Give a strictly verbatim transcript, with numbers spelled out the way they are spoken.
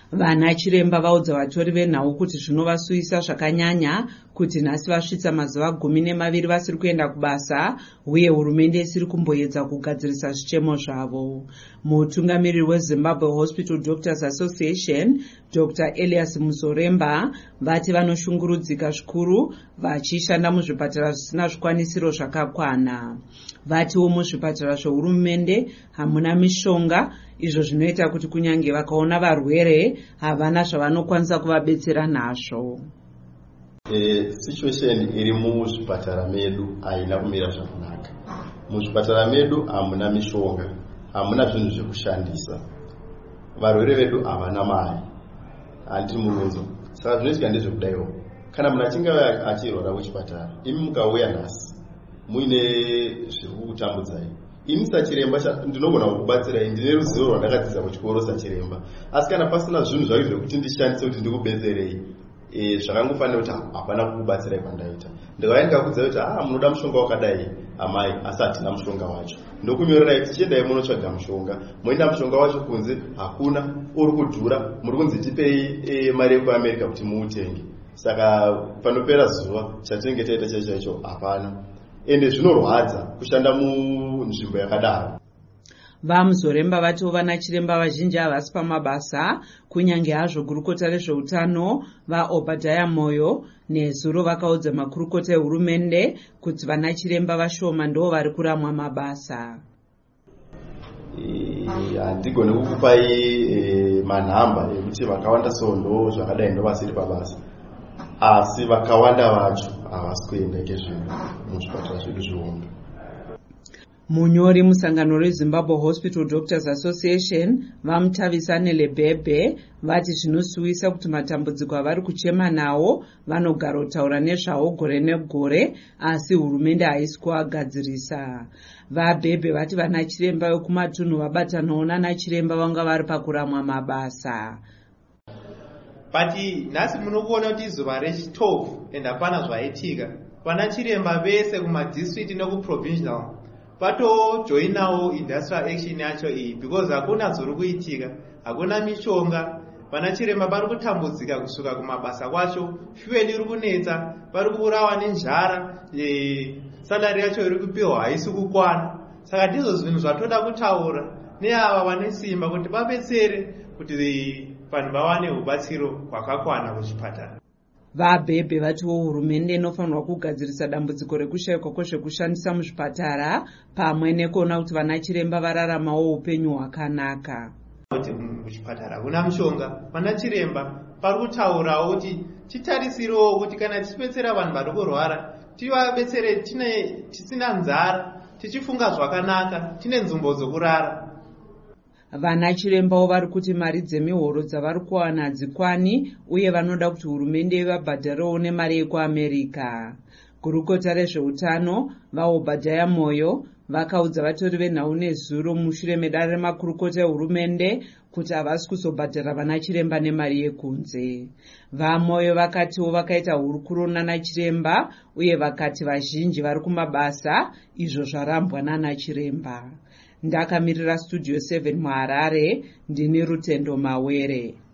Vana chiremba vaudza vatori venhau kuti zvinovasuyisa zvakanyanya kuti nhasi vasvitsa mazuva gumi nemaviri vasiri kuenda kubasa uye hurumende isiri kumboedza kugadzirisa zvichemo zvavo. Mutungamiriri weZimbabwe Hospital Doctors Association Doctor Elias Muzoremba vati vanoshungurudzika zvikuru vachishanda muzvipatara zvisina zvikwanisiro zvakakwana. Vatiwo muzvipatara zvehurumende hamuna mishonga, izvo zvinoita kuti kunyange vakaona varwere havana zvavanokwanisa kuvabetsera nazvo. E, situation iri muzvipatara medu haina kumira zvakanaka. Muzvipatara medu hamuna mishonga, hamuna zvinhu zvekushandisa. Varwere vedu havana mari, handi murunzo. Saka zvinoitika ndezvekudaiwo. Kana munhu achinge achirwara kuchipatara, imi mukauya nhasi muine zviri kukutambudzai, ini sachiremba ndinogona kukubatsirai, ndine ruzivo rwandakadzidza kuchikoro sachiremba. Asi kana pasina zvinhu zvacho zvekuti ndishandise kuti ndikubetserei, e, zvakangofanira kuti hapana kukubatsirai kwandaita. Ndikauya ndikakuudza kuti ah, munoda mushonga wakadai, amai, asi hatina mushonga wacho. Ndokunyorerai kuti chiendai munotsvaga mushonga. Moenda mushonga wacho kunze hakuna, uri kudhura, muri kunzi tipei e, mari yekuAmerica kuti muutenge. Saka panopera zuva chatinenge taita chaicho chaicho hapana. Ende zvinorwadza kushanda munzvimbo yakadaro. VaMuzoremba vatiwo vana chiremba vazhinji havasi pamabasa, kunyange hazvo gurukota rezveutano vaObhadhaya Moyo nezuro vakaudza makurukota ehurumende kuti vana chiremba vashoma ndo vari kuramwa mabasa. Handigoni kukupai e, manhamba ekuti vakawanda sondo zvakadai ndo vasiri pabasa. Asi vakawanda vacho havasi kuenda kezvinhu muzvipatara zvedu zvihombe. Munyori musangano reZimbabwe Hospital Doctors Association vaMutavisane Lebhebhe vati zvinosuwisa kuti matambudziko avari kuchema nawo vanogara kutaura nezvawo gore negore, asi hurumende haisi kuagadzirisa. VaBhebhe vati vana chiremba vekumatunhu vabatanawo nana chiremba vanga vari pakuramwa mabasa. But nhasi munokuona kuti izuva rechitofu ende hapana zvaitika. Vana chiremba vese kumadistrict nekuprovincial vatojoinawo industrial action yacho iyi because hakuna zviri kuitika, hakuna mishonga. Vana chiremba vari kutambudzika kusvika kumabasa kwacho, fuel iri kunetsa, vari kuurawa nenjara, e, salary yacho iri kupiwa haisi kukwana. Saka ndizvo zvinhu zvatoda kutaura neava vane simba kuti vabetsere kuti vanhu vawane rubatsiro rwakakwana kuchipatara. VaBhebhe vatiwo hurumende inofanirwa kugadzirisa dambudziko rekushayikwa kwezvekushandisa muzvipatara pamwe nekuona kuti vana chiremba vararamawo upenyu hwakanaka. Kuti muchipatara hakuna mushonga, vana chiremba pari kutaurawo kuti titarisirewo kuti kana tichibetsera vanhu vari kurwara tivabetsere tine tisina nzara, tichifunga zvakanaka, tine nzvimbo dzokurara. Vana chirembawo vari kuti mari dzemihoro dzavari kuwana hadzikwani uye vanoda kuti hurumende vabhadharewo nemari yekuAmerica. Gurukota rezveutano vaObhadhaya Moyo vakaudza vatori venhau nezuro mushure medare remakurukota ehurumende kuti havasi kuzobhadhara vana chiremba nemari yekunze. VaMoyo vakatiwo vakaita hurukuro nana chiremba uye vakati vazhinji vari kumabasa, izvo zvarambwa nana chiremba. Ndakamirira Studio seven muHarare, ndini Rutendo Mawere.